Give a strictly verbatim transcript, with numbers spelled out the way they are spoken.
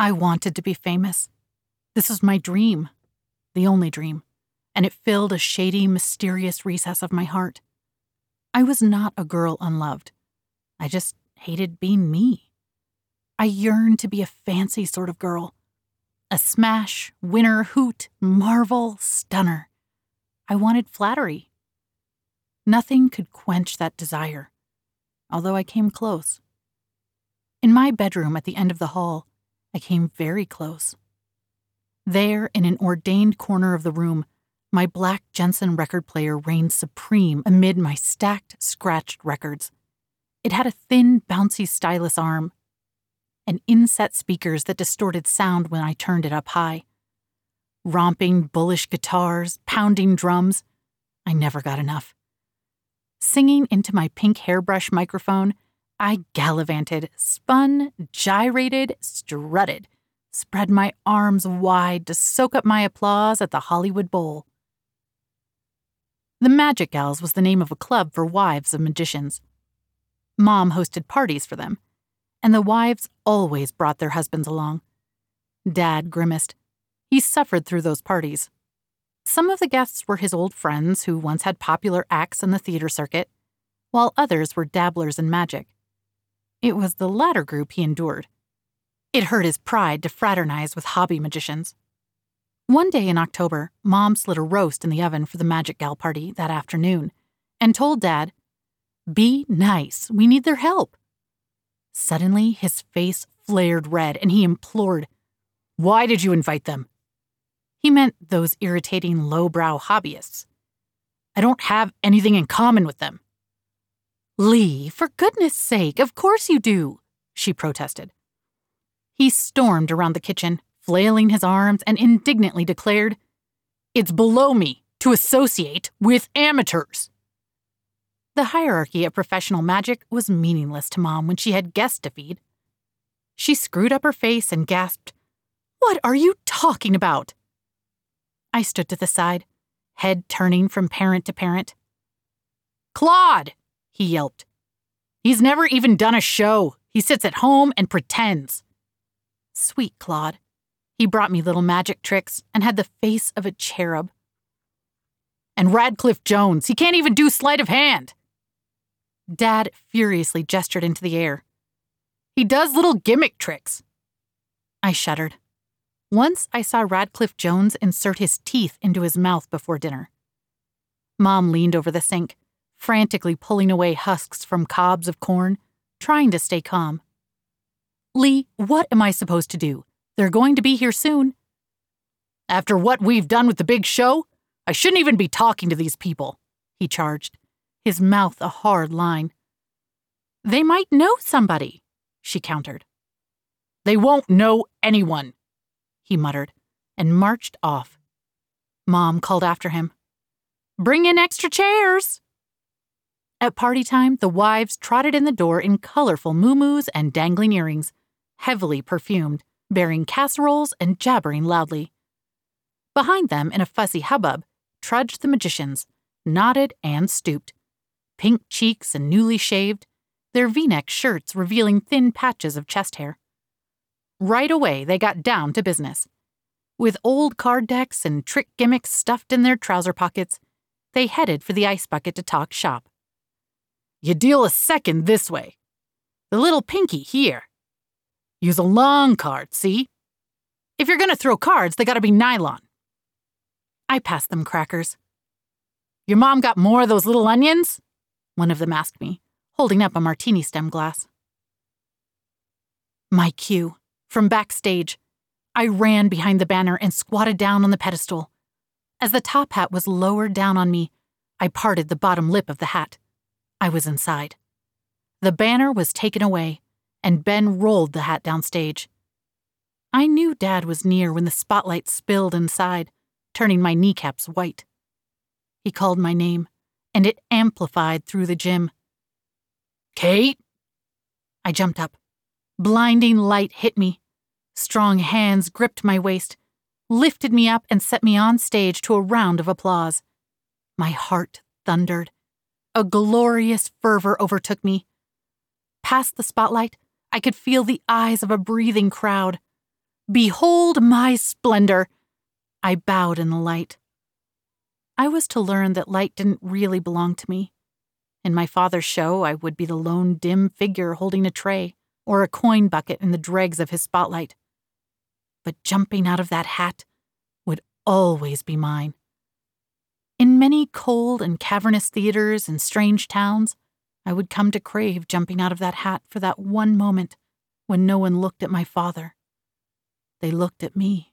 I wanted to be famous. This was my dream, the only dream, and it filled a shady, mysterious recess of my heart. I was not a girl unloved. I just hated being me. I yearned to be a fancy sort of girl. A smash, winner, hoot, marvel, stunner. I wanted flattery. Nothing could quench that desire, although I came close. In my bedroom at the end of the hall, I came very close. There, in an ordained corner of the room, my black Jensen record player reigned supreme amid my stacked, scratched records. It had a thin, bouncy stylus arm and inset speakers that distorted sound when I turned it up high. Romping, bullish guitars, pounding drums. I never got enough. Singing into my pink hairbrush microphone, I gallivanted, spun, gyrated, strutted, spread my arms wide to soak up my applause at the Hollywood Bowl. The Magic Gals was the name of a club for wives of magicians. Mom hosted parties for them, and the wives always brought their husbands along. Dad grimaced. He suffered through those parties. Some of the guests were his old friends who once had popular acts in the theater circuit, while others were dabblers in magic. It was the latter group he endured. It hurt his pride to fraternize with hobby magicians. One day in October, Mom slid a roast in the oven for the Magic Gal party that afternoon and told Dad, "Be nice, we need their help." Suddenly, his face flared red and he implored, "Why did you invite them?" He meant those irritating lowbrow hobbyists. "I don't have anything in common with them." "Lee, for goodness sake, of course you do," she protested. He stormed around the kitchen, flailing his arms, and indignantly declared, "It's below me to associate with amateurs." The hierarchy of professional magic was meaningless to Mom when she had guests to feed. She screwed up her face and gasped, "What are you talking about?" I stood to the side, head turning from parent to parent. "Claude!" he yelped. "He's never even done a show. He sits at home and pretends." Sweet Claude. He brought me little magic tricks and had the face of a cherub. "And Radcliffe Jones, he can't even do sleight of hand." Dad furiously gestured into the air. "He does little gimmick tricks." I shuddered. Once I saw Radcliffe Jones insert his teeth into his mouth before dinner. Mom leaned over the sink, frantically pulling away husks from cobs of corn, trying to stay calm. "Lee, what am I supposed to do? They're going to be here soon." "After what we've done with the big show, I shouldn't even be talking to these people," he charged, his mouth a hard line. "They might know somebody," she countered. "They won't know anyone," he muttered, and marched off. Mom called after him, "Bring in extra chairs." At party time, the wives trotted in the door in colorful muumuus and dangling earrings, heavily perfumed, bearing casseroles and jabbering loudly. Behind them, in a fussy hubbub, trudged the magicians, knotted and stooped, pink cheeks and newly shaved, their V-neck shirts revealing thin patches of chest hair. Right away, they got down to business. With old card decks and trick gimmicks stuffed in their trouser pockets, they headed for the ice bucket to talk shop. "You deal a second this way. The little pinky here. Use a long card, see? If you're gonna throw cards, they gotta be nylon." I passed them crackers. "Your mom got more of those little onions?" one of them asked me, holding up a martini stem glass. My cue. From backstage, I ran behind the banner and squatted down on the pedestal. As the top hat was lowered down on me, I parted the bottom lip of the hat. I was inside. The banner was taken away, and Ben rolled the hat downstage. I knew Dad was near when the spotlight spilled inside, turning my kneecaps white. He called my name, and it amplified through the gym. "Kate?" I jumped up. Blinding light hit me. Strong hands gripped my waist, lifted me up, and set me on stage to a round of applause. My heart thundered. A glorious fervor overtook me. Past the spotlight, I could feel the eyes of a breathing crowd. Behold my splendor! I bowed in the light. I was to learn that light didn't really belong to me. In my father's show, I would be the lone dim figure holding a tray or a coin bucket in the dregs of his spotlight. But jumping out of that hat would always be mine. In many cold and cavernous theaters and strange towns, I would come to crave jumping out of that hat for that one moment when no one looked at my father. They looked at me.